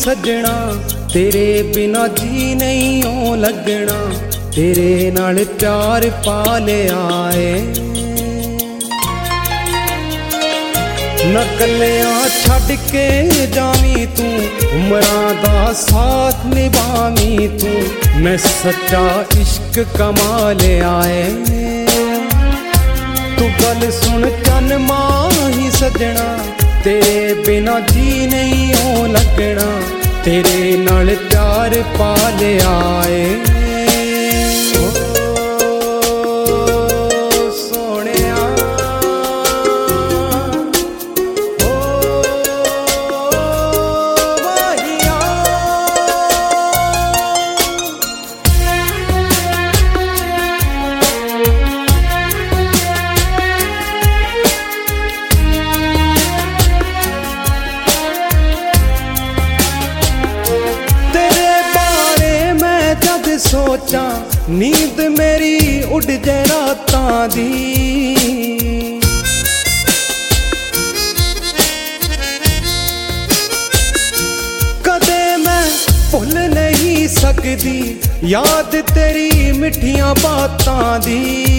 सजना, तेरे बिना जी नहीं ओ लगना, तेरे नाल प्यार पा लिया है। न कलिया छड़ के जावी तू, उमरां दा साथ निभावी तू, मैं सच्चा इश्क कमा लिया है। तू गल सुन चन माही सजना, तेरे बिना जी नहीं ओ लगना, तेरे नाल प्यार पा लिया है। सोचा नींद मेरी उड़ जाए रातां दी, कदे मैं भुल नहीं सकदी याद तेरी मिठियां बातां दी।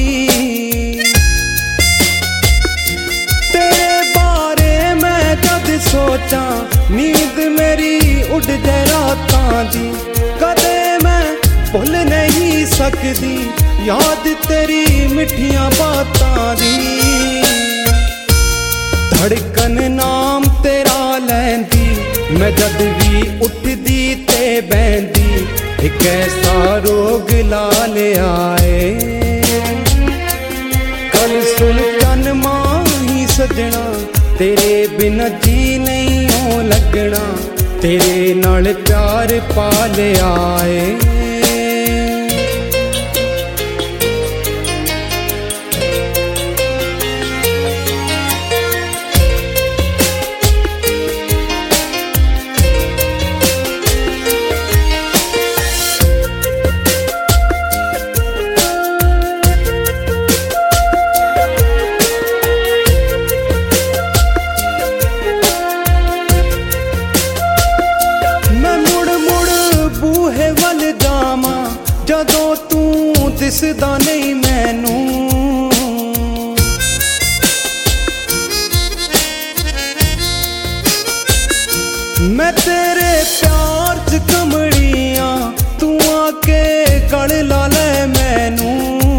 तेरे बारे मैं जद सोचा नींद मेरी उड़ जाए रातां दी, कदे मैं भुल नहीं सकदी याद तेरी मिठियां बातां दी। धड़कन नाम तेरा लैंदी, मैं जद भी उठदी ते बहंदी, एक ऐसा रोग ला लिया है। गल सुन चन माही सजना, तेरे बिना जी नहीं ओ लगना, तेरे नाल प्यार पा लिया है। जदों तू दिसदा नहीं मैनू, मैं तेरे प्यार च कमड़ियां, तू आके गल ला ले मैनू।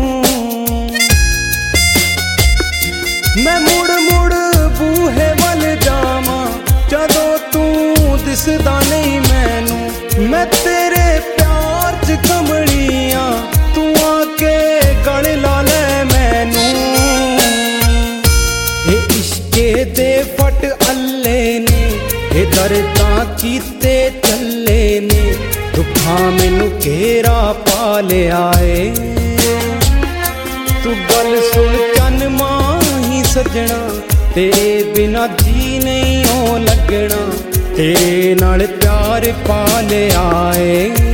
मैं मुड़ मुड़ बूहे वल जावां, जदों तू दिसदा नहीं मैनू, मैं तेरे प्यार च कमड़ियां, तू आके गल ला ले मैनू। ये इश्के दे फट अल्ले ने, ये दर्दां कीते चले ने, दुखां मैनू घेरा पा लिया है। तू गल सुन चन माही सजना, तेरे बिना जी नहीं ओ लगना, तेरे नाल प्यार पा लिया है।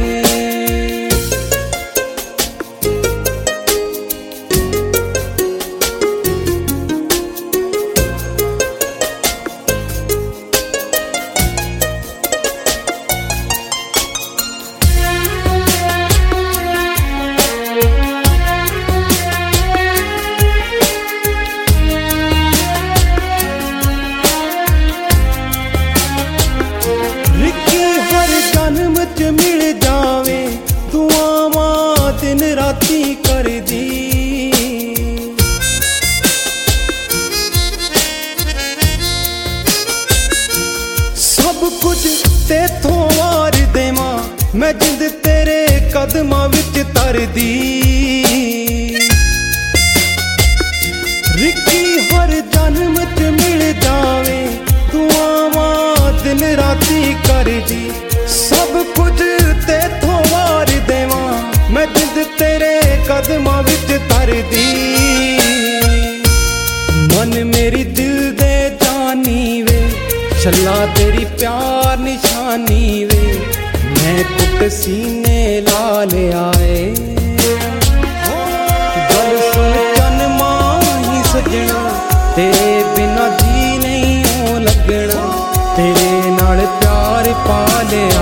मिल जावे दुआवां दिन राती कर दी, सब कुछ तेथों वार देवां, मैं जिंद तेरे कदमां विच तर दी। रिक्की हर जन्म च मिल जावे दुआवां दिन राती कर दी, सब कुछ तेथों वार देवां, मैं जिंद तेरे कदमां विच तर दी। मन मेरी दिल दे जानी वे, छल्ला तेरी प्यार निशानी वे, मैं कुट सीने ला लिया है। गल सुन चन माही सजना, तेरे बिना जी नहीं ओ लगना, तेरे नाल प्यार पा ले